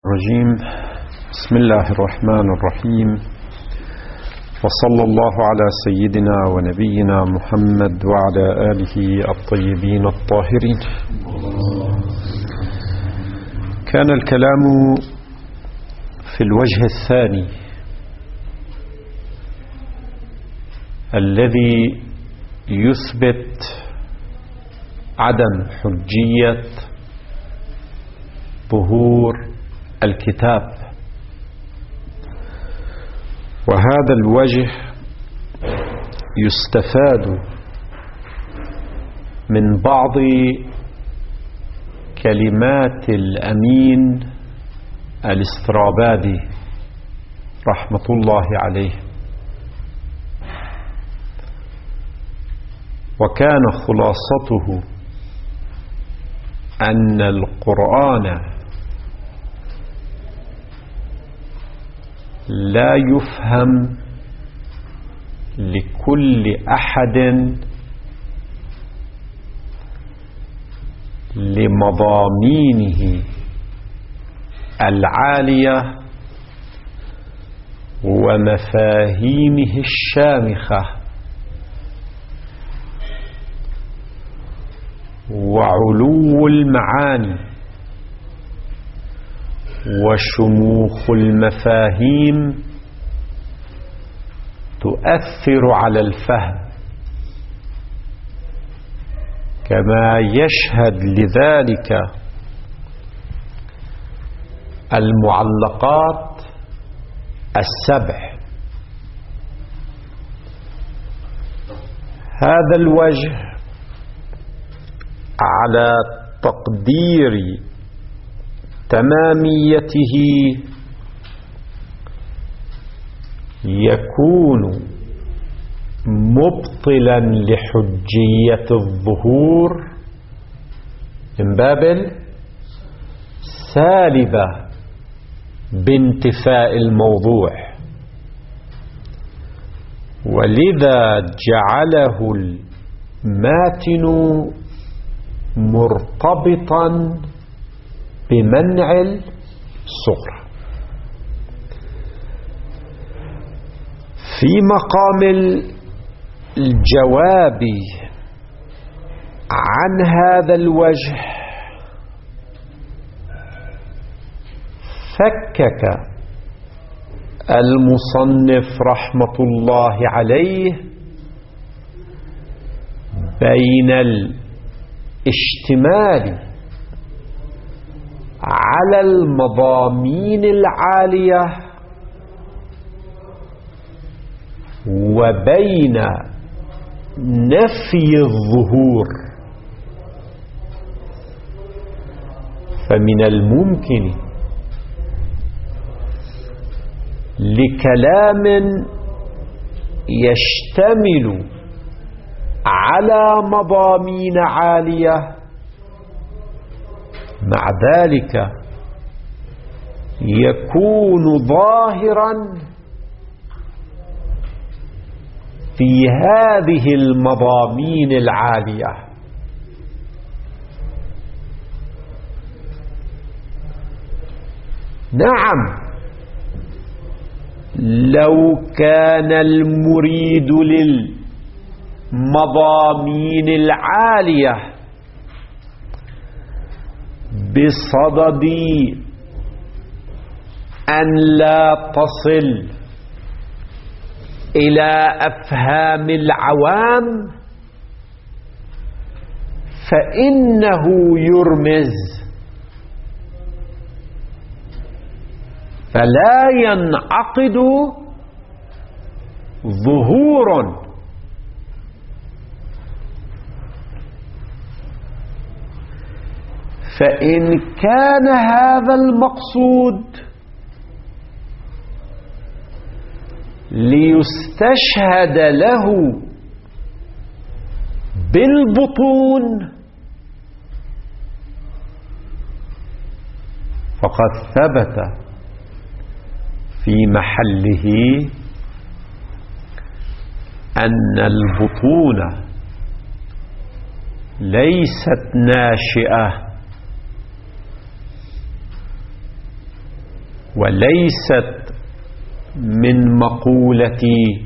الرجيم. بسم الله الرحمن الرحيم، وصلى الله على سيدنا ونبينا محمد وعلى آله الطيبين الطاهرين. كان الكلام في الوجه الثاني الذي يثبت عدم حجية ظهور الكتاب، وهذا الوجه يستفاد من بعض كلمات الأمين الاسترابادي رحمة الله عليه، وكان خلاصته أن القرآن لا يفهم لكل أحد لمضامينه العالية ومفاهيمه الشامخة وعلو المعاني وشموخ المفاهيم تؤثر على الفهم، كما يشهد لذلك المعلقات السبع. هذا الوجه على تقدير تماميته يكون مبطلا لحجية الظهور من باب سالبة بانتفاء الموضوع، ولذا جعله الماتن مرتبطا بمنع الصغرى. في مقام الجواب عن هذا الوجه فكك المصنف رحمة الله عليه بين الاشتمال على المضامين العالية وبين نفي الظهور. فمن الممكن لكلام يشتمل على مضامين عالية مع ذلك يكون ظاهرا في هذه المضامين العالية. نعم، لو كان المريد للمضامين العالية بصدد أن لا تصل إلى أفهام العوام فإنه يرمز، فلا ينعقد ظهور. فإن كان هذا المقصود ليستشهد له بالبطون فقد ثبت في محله أن البطون ليست ناشئة وليست من مقولة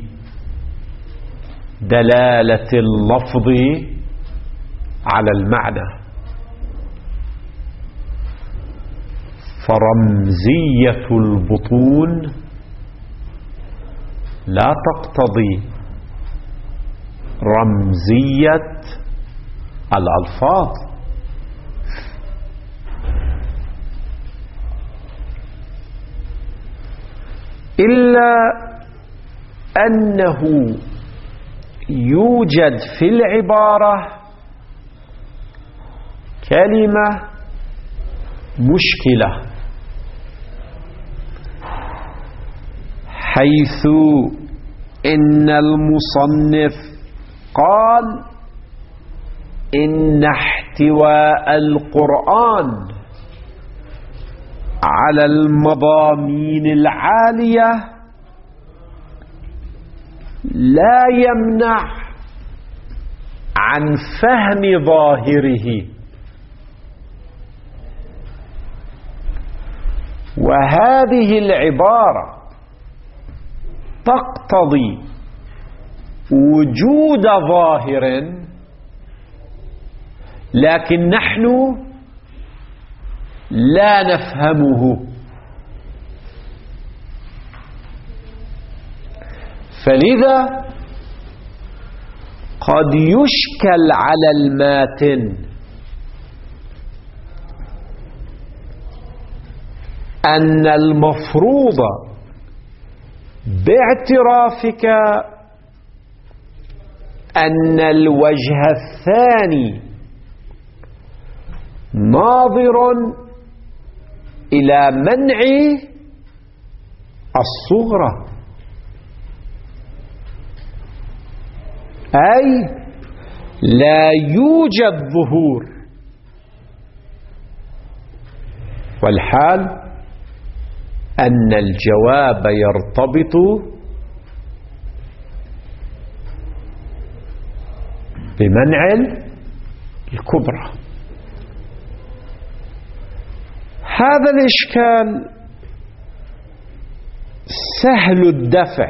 دلالة اللفظ على المعنى. فرمزية البطون لا تقتضي رمزية الألفاظ. إلا أنه يوجد في العبارة كلمة مشكلة، حيث إن المصنف قال إن احتواء القرآن على المضامين العالية لا يمنع عن فهم ظاهره، وهذه العبارة تقتضي وجود ظاهر، لكن نحن لا نفهمه. فلذا قد يشكل على الماتن أن المفروض باعترافك أن الوجه الثاني ناظر إلى منع الصغرى، أي لا يوجد ظهور، والحال أن الجواب يرتبط بمنع الكبرى. هذا الإشكال سهل الدفع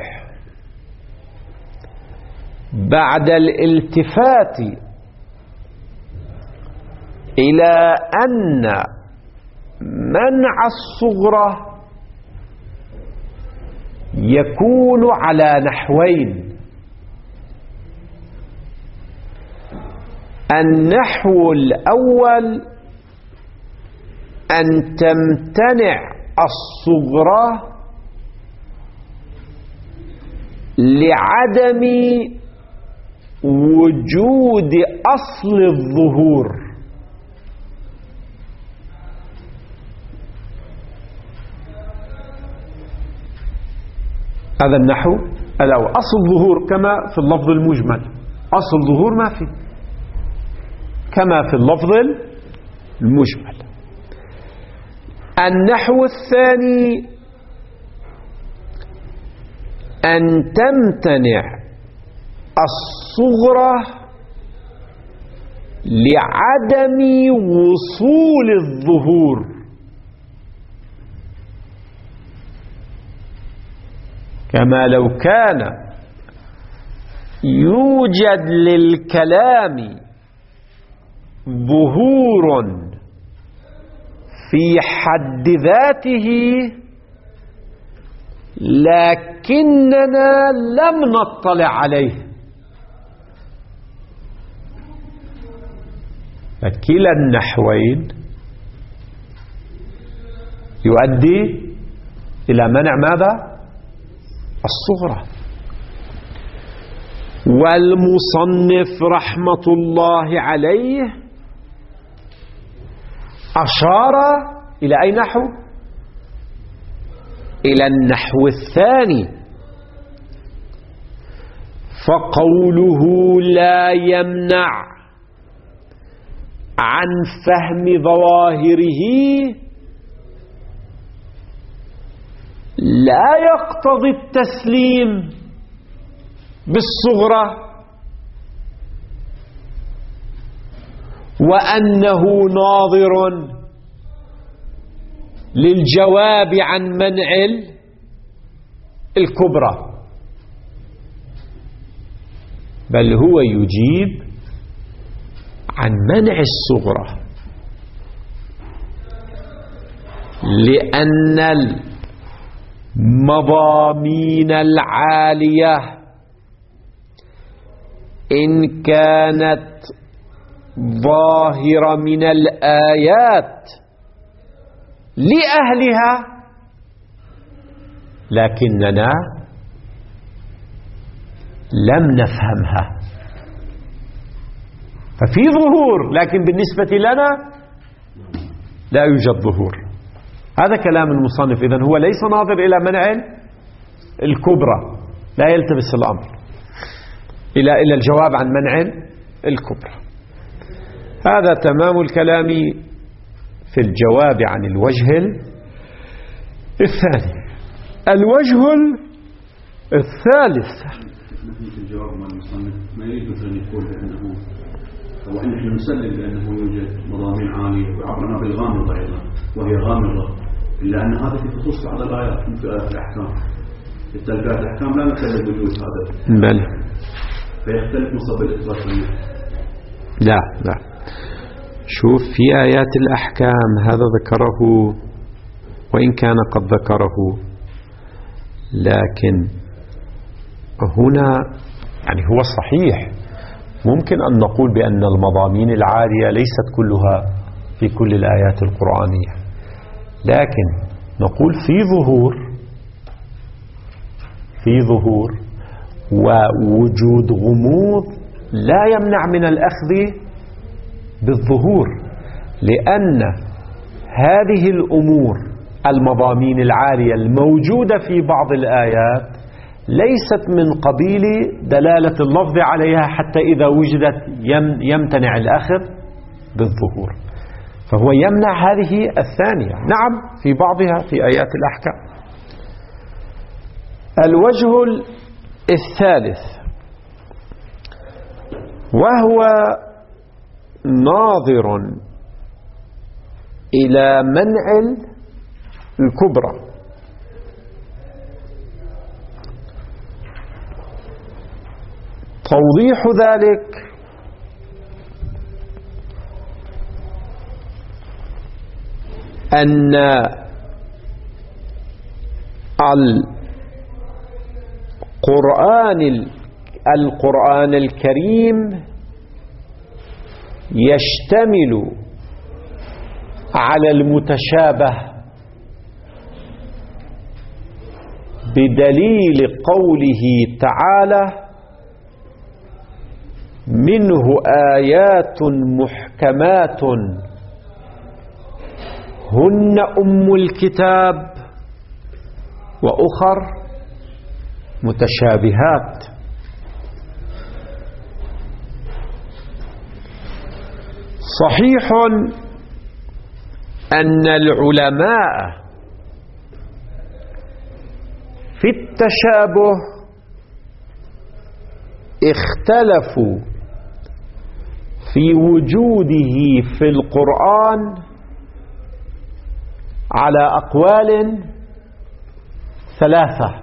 بعد الالتفات إلى أن منع الصغرى يكون على نحوين: النحو الأول أن تمتنع الصغرى لعدم وجود أصل الظهور، هذا النحو الأول. أصل الظهور كما في اللفظ المجمل، أصل الظهور ما في كما في اللفظ المجمل. النحو الثاني أن تمتنع الصغرى لعدم وصول الظهور، كما لو كان يوجد للكلام ظهور في حد ذاته لكننا لم نطلع عليه، فكلا النحوين يؤدي إلى منع ماذا؟ الصغرى. والمصنف رحمة الله عليه أشار إلى أي نحو؟ إلى النحو الثاني، فقوله لا يمنع عن فهم ظواهره لا يقتضي التسليم بالصغرى وأنه ناظر للجواب عن منع الكبرى، بل هو يجيب عن منع الصغرى، لأن المضامين العالية إن كانت ظاهرة من الآيات لأهلها لكننا لم نفهمها، ففي ظهور لكن بالنسبة لنا لا يوجد ظهور. هذا كلام المصنف. إذن هو ليس ناظر إلى منع الكبرى، لا يلتبس الأمر إلى الجواب عن منع الكبرى. هذا تمام الكلام في الجواب عن الوجه الثاني. الوجه الثالث الجواب مع المصنف ما يجوز أن يقول بأنه أو أن نحن نسلم بأنه يوجد مضامين عالية وعبرنا بالغامضة أيضا وهي غامضة، إلا أن هذا في خصوص بعض الآيات مثل آيات الأحكام. التلقاء الأحكام لا نسلم وجود هذا، بل فيختلف مصاب الإثبات منه. لا شوف، في آيات الأحكام هذا ذكره وإن كان قد ذكره، لكن هنا يعني هو صحيح ممكن أن نقول بأن المضامين العالية ليست كلها في كل الآيات القرآنية، لكن نقول في ظهور ووجود غموض لا يمنع من الأخذ بالظهور، لأن هذه الأمور المضامين العالية الموجودة في بعض الآيات ليست من قبيل دلالة اللفظ عليها حتى إذا وجدت يمتنع الأخذ بالظهور، فهو يمنع هذه الثانية. نعم في بعضها في آيات الأحكام. الوجه الثالث وهو ناظر إلى منع الكبرى، توضيح ذلك أن القرآن الكريم يشتمل على المتشابه بدليل قوله تعالى: منه آيات محكمات هن أم الكتاب وأخر متشابهات. صحيح أن العلماء في التشابه اختلفوا في وجوده في القرآن على أقوال ثلاثة،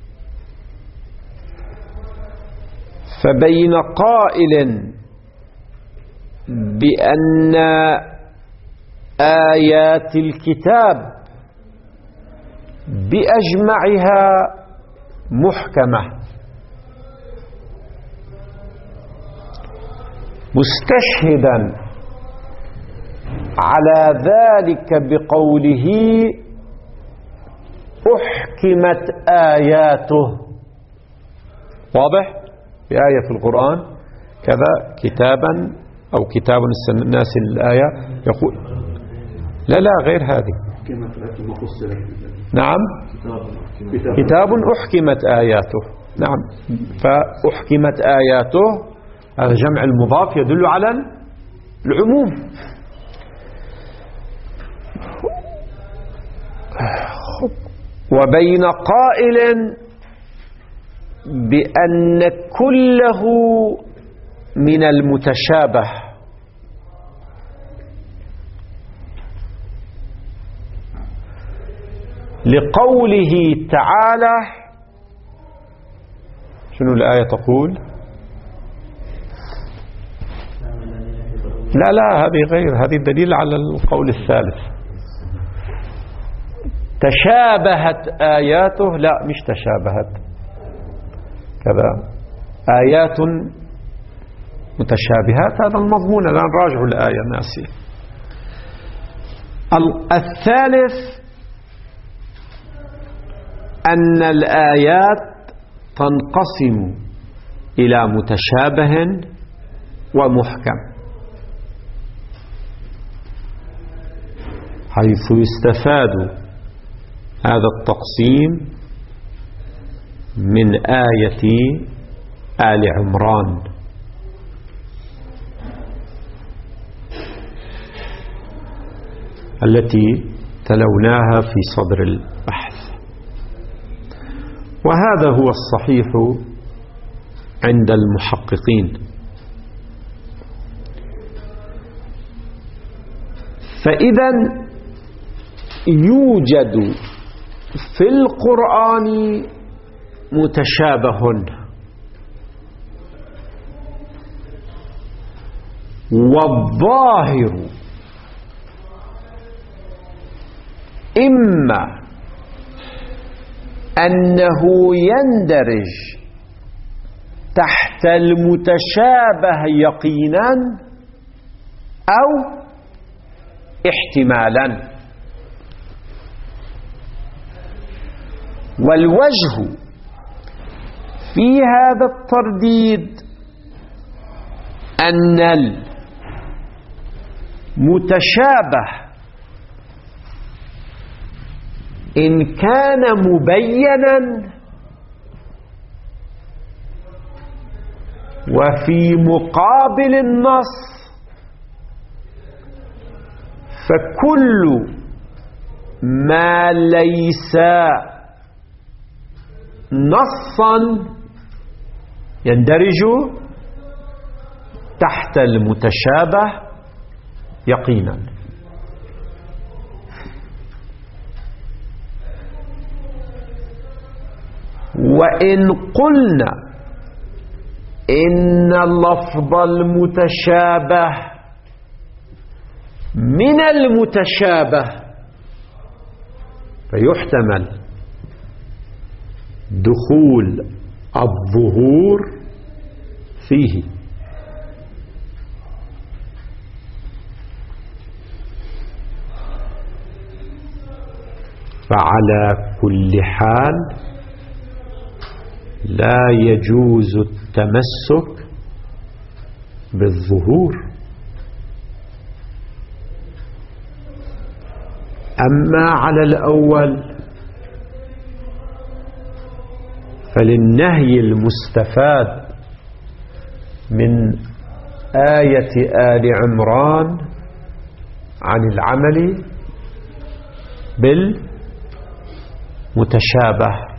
فبين قائل بأن آيات الكتاب بأجمعها محكمة، مستشهدا على ذلك بقوله: أحكمت آياته. واضح؟ في آية في القرآن كذا كتابا أو كتاب الناس الآية يقول لا غير هذه. نعم كتاب أحكمت آياته. نعم، فأحكمت آياته هذا جمع المضاف يدل على العموم. وبين قائل بأن كله من المتشابه، لقوله تعالى. شنو الآية تقول؟ لا هذه غير، هذه دليل على القول الثالث. تشابهت آياته، لا مش تشابهت كذا، آيات متشابهات، هذا المضمون. الآن راجعوا الآية ناسي. الثالث أن الآيات تنقسم إلى متشابه ومحكم، حيث يستفاد هذا التقسيم من آية آل عمران، التي تلوناها في صدر البحث. وهذا هو الصحيح عند المحققين. فإذا يوجد في القرآن متشابه، والظاهر إما أنه يندرج تحت المتشابه يقينا أو احتمالا. والوجه في هذا الترديد أن المتشابه إن كان مبينا وفي مقابل النص، فكل ما ليس نصا يندرج تحت المتشابه يقينا. وإن قلنا إن اللفظ المتشابه من المتشابه، فيحتمل دخول الظهور فيه. فعلى كل حال لا يجوز التمسك بالظهور. أما على الأول فللنهي المستفاد من آية آل عمران عن العمل بالمتشابه،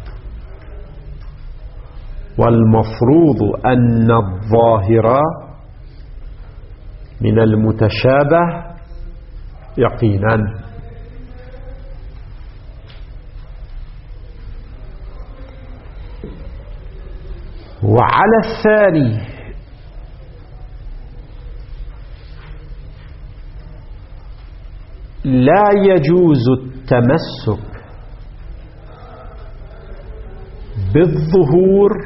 والمفروض أن الظاهر من المتشابه يقينا. وعلى الثاني لا يجوز التمسك بالظهور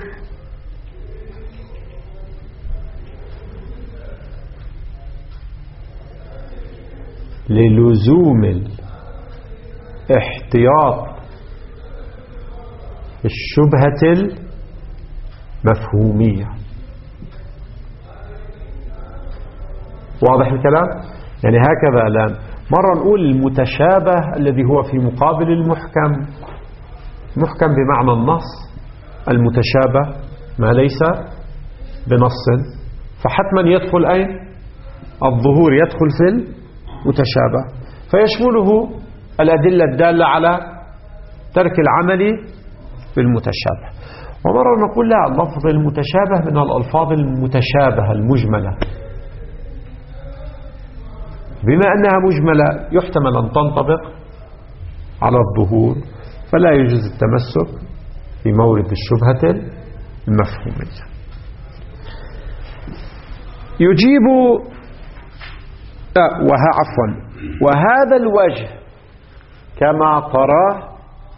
للزوم الاحتياط الشبهة المفهومية. واضح الكلام؟ يعني هكذا الآن مرة نقول المتشابه الذي هو في مقابل المحكم، محكم بمعنى النص، المتشابه ما ليس بنص، فحتما يدخل أين؟ الظهور يدخل في المتشابه، فيشمله الأدلة الدالة على ترك العمل بالمتشابه. ومرة نقول لا، اللفظ المتشابه من الألفاظ المتشابهة المجملة، بما أنها مجملة يحتمل أن تنطبق على الظهور فلا يجوز التمسك في مورد الشبهة المفهومية. يجيب وهذا الوجه كما تراه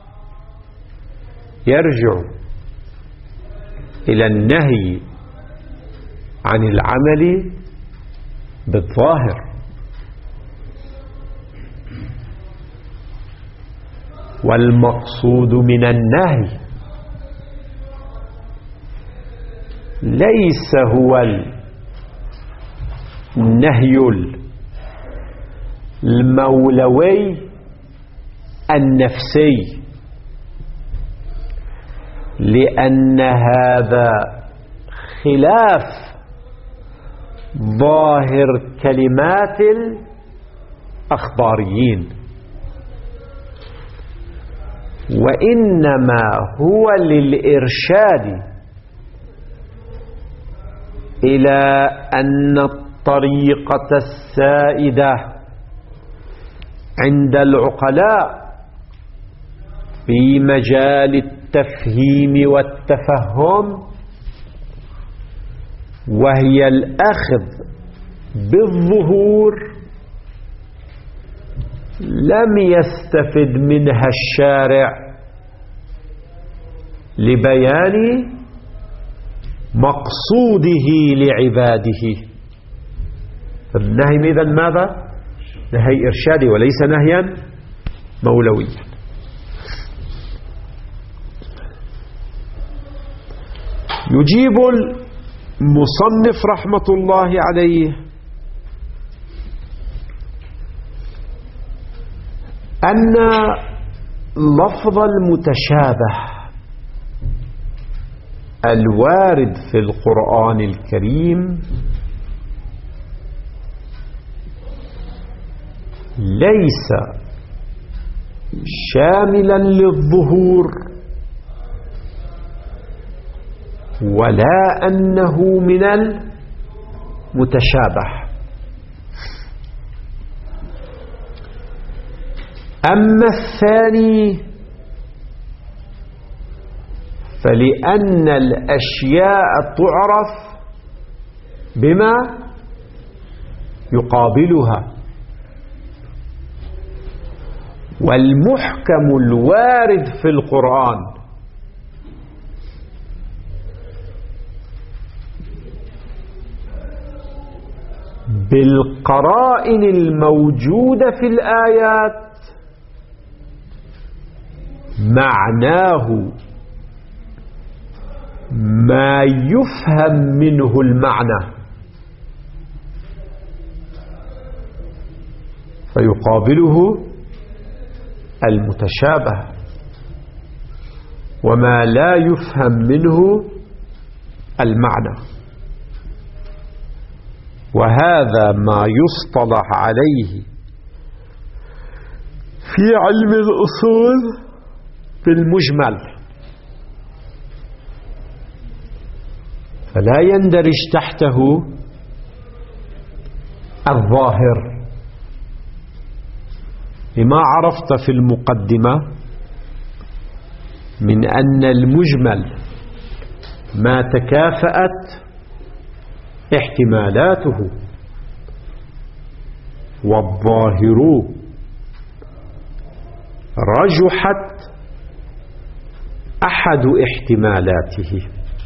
يرجع إلى النهي عن العمل بالظاهر، والمقصود من النهي ليس هو النهي المولوي النفسي، لأن هذا خلاف ظاهر كلمات الأخباريين، وإنما هو للإرشاد إلى أن الطريقة السائدة عند العقلاء في مجال التفهيم والتفهم وهي الأخذ بالظهور لم يستفد منها الشارع لبيان مقصوده لعباده. فالنهي إذن ماذا؟ نهي إرشادي وليس نهيا مولويا. يجيب المصنف رحمة الله عليه أن لفظ المتشابه الوارد في القرآن الكريم ليس شاملا للظهور ولا أنه من المتشابه. أما الثاني فلأن الأشياء تعرف بما يقابلها، والمحكم الوارد في القرآن بالقرائن الموجودة في الآيات معناه ما يفهم منه المعنى، فيقابله المتشابه، وما لا يفهم منه المعنى. وهذا ما يصطلح عليه في علم الأصول بالمجمل، فلا يندرج تحته الظاهر، لما عرفت في المقدمة من أن المجمل ما تكافأت احتمالاته، والظاهر رجحت أحد احتمالاته.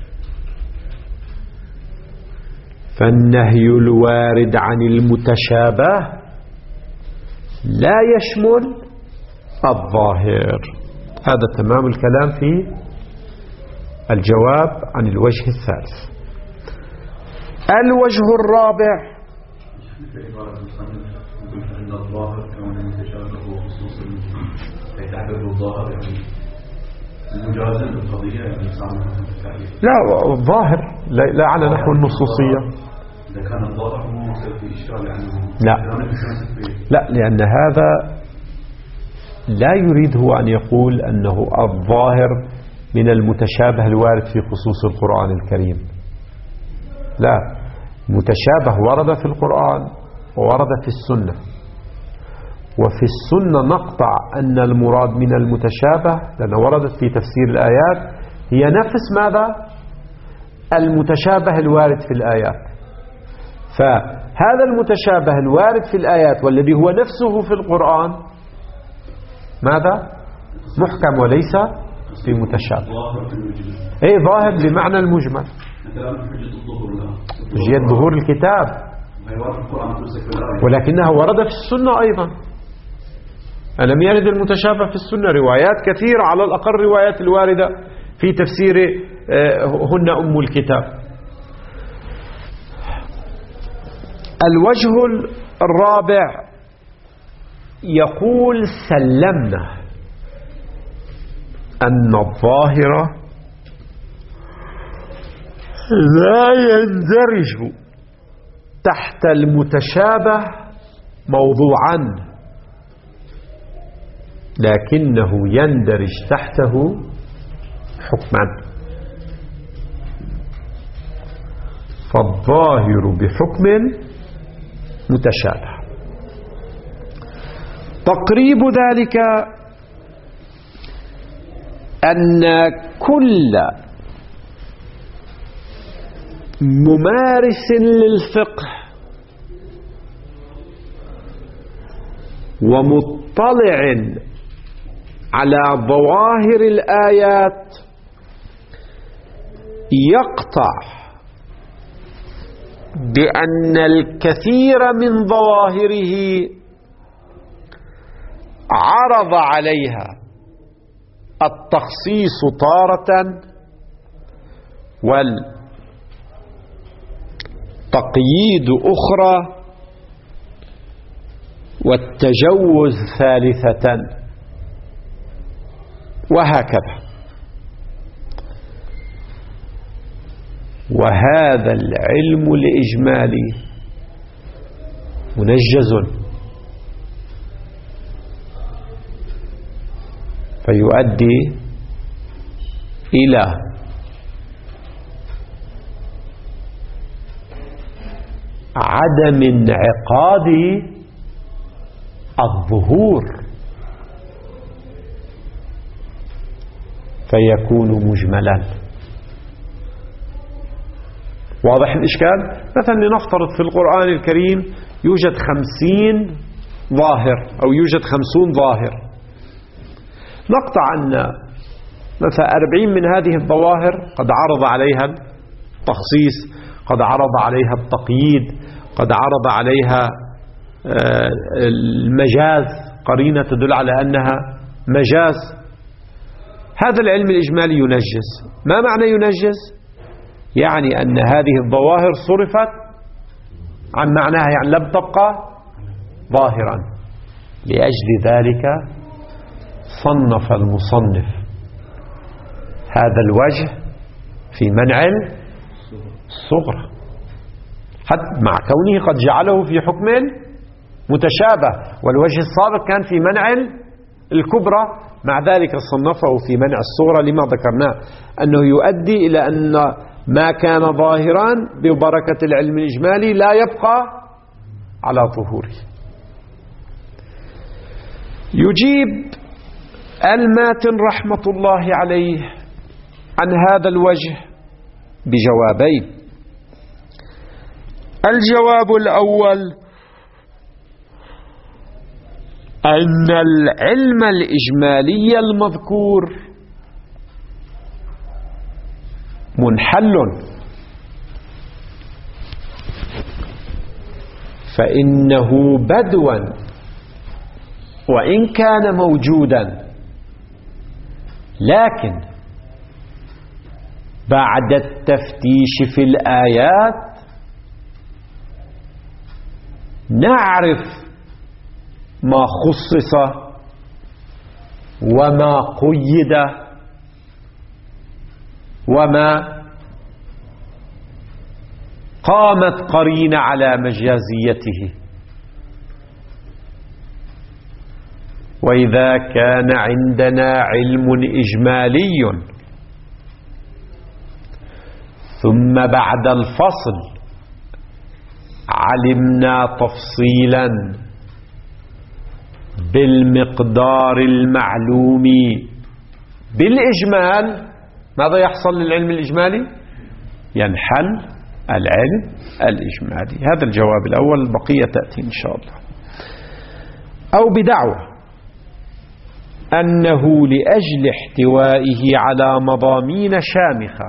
فالنهي الوارد عن المتشابه لا يشمل الظاهر. هذا تمام الكلام في الجواب عن الوجه الثالث. الوجه الرابع أن الظاهر كون المتشابه هو خصوص يتعبد الظاهر يعني مجازا بالقضية يعني لا الظاهر لا على نحو النصوصية. إذا كان الظاهر مو يصير في إشكال يعني لا لأن هذا لا يريد هو أن يقول أنه الظاهر من المتشابه الوارد في خصوص القرآن الكريم. لا، متشابه ورد في القرآن وورد في السنة، وفي السنة نقطع أن المراد من المتشابه، لأن وردت في تفسير الآيات هي نفس ماذا؟ المتشابه الوارد في الآيات. فهذا المتشابه الوارد في الآيات والذي هو نفسه في القرآن ماذا؟ محكم وليس بمتشابه. اي ظاهر بمعنى المجمل. حجية ظهور الكتاب، ولكنها ورد في السنة أيضا. ألم يرد المتشابه في السنة؟ روايات كثيرة، على الأقل روايات الواردة في تفسير هن أم الكتاب. الوجه الرابع يقول سلمنا أن الظاهر لا يندرج تحت المتشابه موضوعا، لكنه يندرج تحته حكما. فالظاهر بحكم متشابه. تقريب ذلك أن كل ممارس للفقه ومطلع على ظواهر الآيات يقطع بأن الكثير من ظواهره عرض عليها التخصيص تارة والتقييد أخرى والتجوز ثالثة، وهكذا. وهذا العلم الإجمالي منجز، فيؤدي إلى عدم انعقاد الظهور، فيكون مجملا. واضح الإشكال؟ مثلا لنفترض في القرآن الكريم يوجد 50 ظاهر أو يوجد 50 ظاهر، نقطع أن مثلا 40 من هذه الظواهر قد عرض عليها التخصيص، قد عرض عليها التقييد، قد عرض عليها المجاز، قرينة تدل على أنها مجاز. هذا العلم الإجمالي ينجز. ما معنى ينجز؟ يعني أن هذه الظواهر صرفت عن معناها، يعني لم تبقى ظاهرا. لأجل ذلك صنف المصنف هذا الوجه في منع الصغرى، حتى مع كونه قد جعله في حكم متشابه، والوجه السابق كان في منع الكبرى، مع ذلك صنفه في منع الصغرى لما ذكرناه، أنه يؤدي إلى أن ما كان ظاهرا ببركة العلم الإجمالي لا يبقى على ظهوره. يجيب الماتن رحمة الله عليه عن هذا الوجه بجوابين. الجواب الأول أن العلم الإجمالي المذكور منحل، فإنه بدوا وإن كان موجودا، لكن بعد التفتيش في الآيات نعرف ما خصص وما قيد وما قامت قرينة على مجازيته. وإذا كان عندنا علم إجمالي ثم بعد الفصل علمنا تفصيلا بالمقدار المعلوم بالإجمال. ماذا يحصل للعلم الإجمالي؟ ينحل العلم الإجمالي. هذا الجواب الأول، البقية تأتي إن شاء الله. أو بدعوى أنه لأجل احتوائه على مضامين شامخة.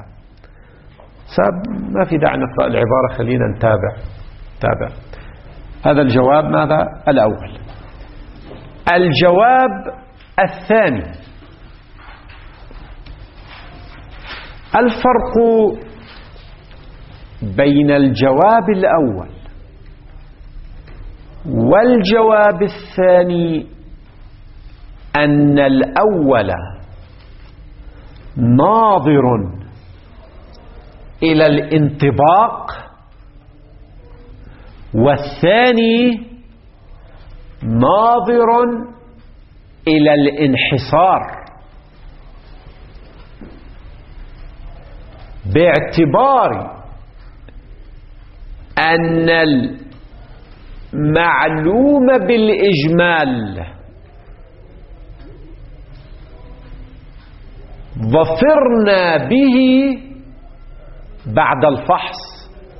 ما في داعي نقرأ العبارة، خلينا نتابع. هذا الجواب ماذا؟ الأول. الجواب الثاني: الفرق بين الجواب الأول والجواب الثاني أن الأول ناظر إلى الانطباق، والثاني ناظر إلى الانحصار، باعتبار أن المعلوم بالإجمال ظفرنا به بعد الفحص،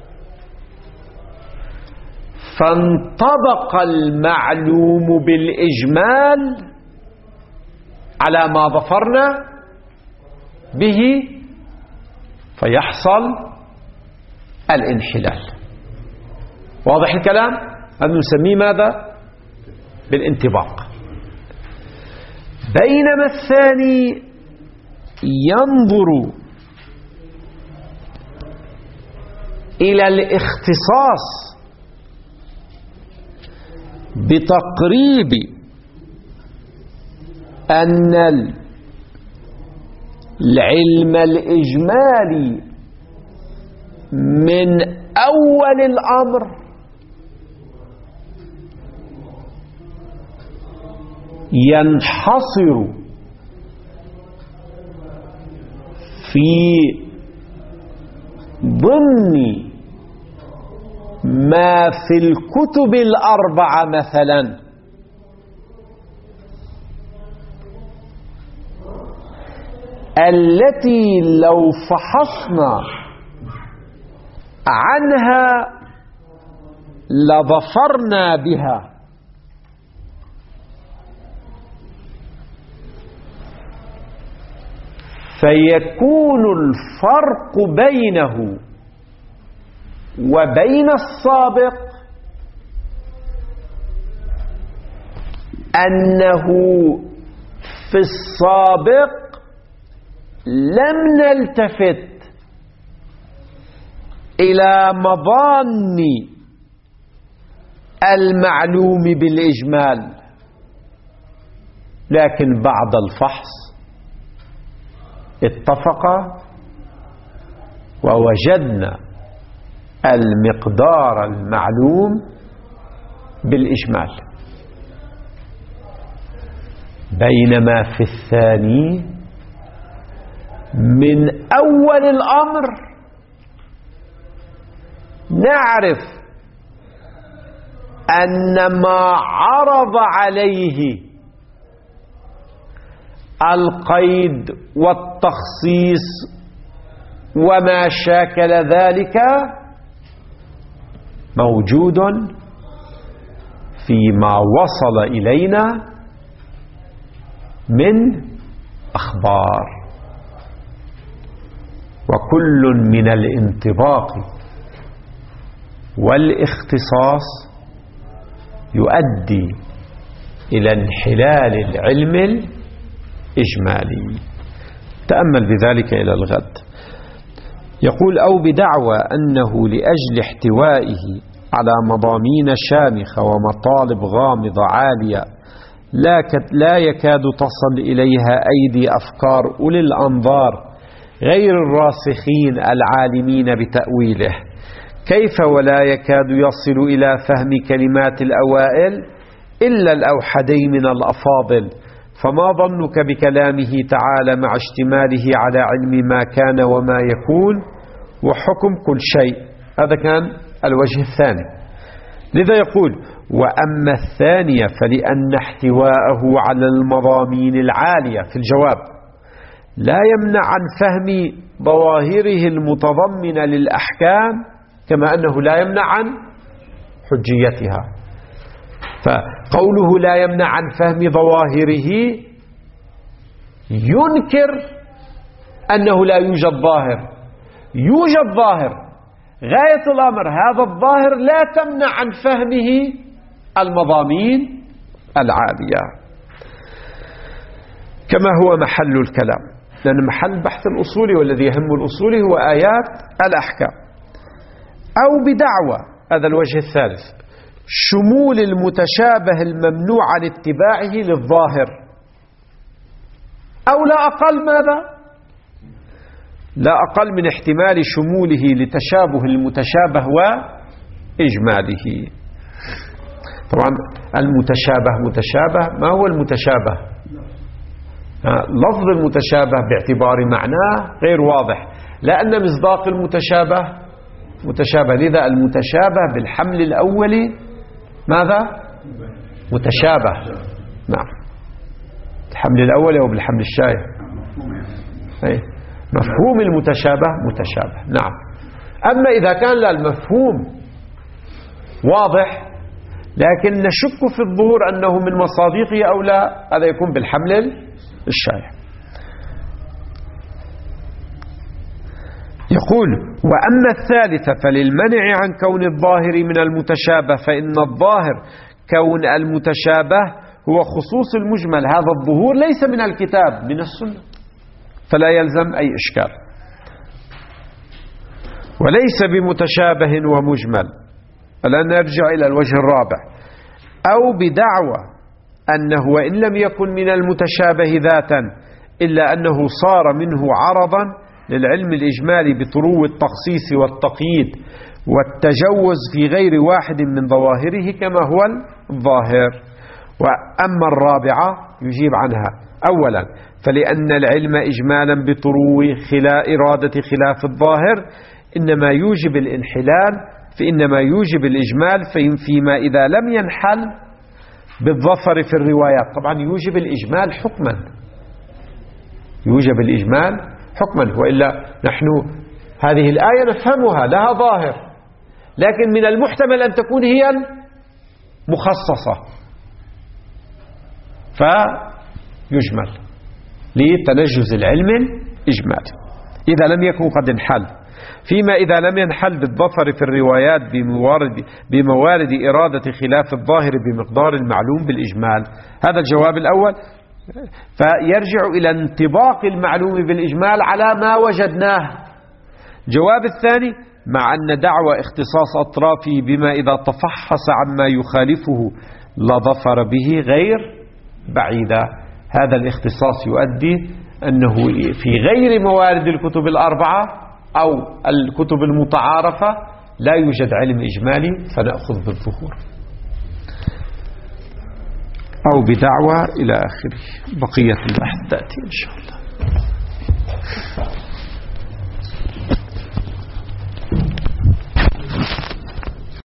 فانطبق المعلوم بالإجمال على ما ظفرنا به، فيحصل الانحلال. واضح الكلام؟ هذا نسميه ماذا؟ بالانطباق. بينما الثاني ينظر إلى الاختصاص بتقريب أن العلم الإجمالي من أول الأمر ينحصر في ضمن ما في الكتب الأربعة مثلا، التي لو فحصنا عنها لظفرنا بها. فيكون الفرق بينه وبين السابق أنه في السابق لم نلتفت إلى مظان المعلوم بالإجمال، لكن بعد الفحص اتفق ووجدنا المقدار المعلوم بالإجمال. بينما في الثاني من أول الأمر نعرف أن ما عرض عليه القيد والتخصيص وما شاكل ذلك موجود فيما وصل إلينا من أخبار، وكل من الانطباق والاختصاص يؤدي إلى انحلال العلم الإجمالي. تأمل بذلك إلى الغد. يقول: أو بدعوى أنه لأجل احتوائه على مضامين شامخة ومطالب غامضة عالية لا يكاد تصل إليها أيدي أفكار أولي الأنظار غير الراسخين العالمين بتأويله، كيف ولا يكاد يصل إلى فهم كلمات الأوائل إلا الأوحدين من الأفاضل، فما ظنك بكلامه تعالى مع اشتماله على علم ما كان وما يكون وحكم كل شيء. هذا كان الوجه الثاني. لذا يقول: وأما الثانية فلأن احتواءه على المضامين العالية في الجواب لا يمنع عن فهم ظواهره المتضمنة للأحكام، كما أنه لا يمنع عن حجيتها. فقوله لا يمنع عن فهم ظواهره ينكر أنه لا يوجد ظاهر. يوجد ظاهر، غاية الأمر هذا الظاهر لا تمنع عن فهمه المضامين العالية، كما هو محل الكلام، لأن محل بحث الأصولي والذي يهم الأصولي هو آيات الأحكام. أو بدعوى، هذا الوجه الثالث، شمول المتشابه الممنوع عن اتباعه للظاهر، أو لا أقل ماذا؟ لا أقل من احتمال شموله لتشابه المتشابه وإجماله. طبعا المتشابه متشابه، ما هو المتشابه؟ لفظ المتشابه باعتبار معناه غير واضح، لأن مصداق المتشابه متشابه. لذا المتشابه بالحمل الأولي ماذا؟ متشابه. نعم، الحمل الأولي أو بالحمل الشاي، مفهوم المتشابه متشابه. نعم. أما إذا كان لا المفهوم واضح لكن نشك في الظهور أنه من مصادقه أو لا، هذا يكون بالحمل الشائع. يقول: وأما الثالثة فللمنع عن كون الظاهر من المتشابه، فإن الظاهر كون المتشابه هو خصوص المجمل. هذا الظهور ليس من الكتاب، من السنة، فلا يلزم أي إشكال، وليس بمتشابه ومجمل. الآن نرجع إلى الوجه الرابع. أو بدعوى أنه وإن لم يكن من المتشابه ذاتا إلا أنه صار منه عرضا للعلم الإجمالي بطرو التخصيص والتقييد والتجوز في غير واحد من ظواهره كما هو الظاهر. وأما الرابعة يجيب عنها: أولا فلأن العلم إجمالا بطرو إرادة خلاف الظاهر إنما يوجب الانحلال، فإنما يوجب الإجمال فيما إذا لم ينحل بالظفر في الروايات. طبعا يوجب الإجمال حكما، يوجب الإجمال حكما، وإلا نحن هذه الآية نفهمها لها ظاهر، لكن من المحتمل أن تكون هي مخصصة فيجمل لتنجز العلم الإجمالي إذا لم يكن قد انحل. فيما إذا لم ينحل بالظفر في الروايات بموارد إرادة خلاف الظاهر بمقدار المعلوم بالإجمال. هذا الجواب الأول، فيرجع إلى انطباق المعلوم بالإجمال على ما وجدناه. جواب الثاني: مع أن دعوى اختصاص أطرافه بما إذا تفحص عما يخالفه لظفر به غير بعيدة. هذا الاختصاص يؤدي أنه في غير موارد الكتب الأربعة أو الكتب المتعارفة لا يوجد علم إجمالي فنأخذ بالظهور أو بدعوى إلى آخره. بقية البحث تأتي إن شاء الله.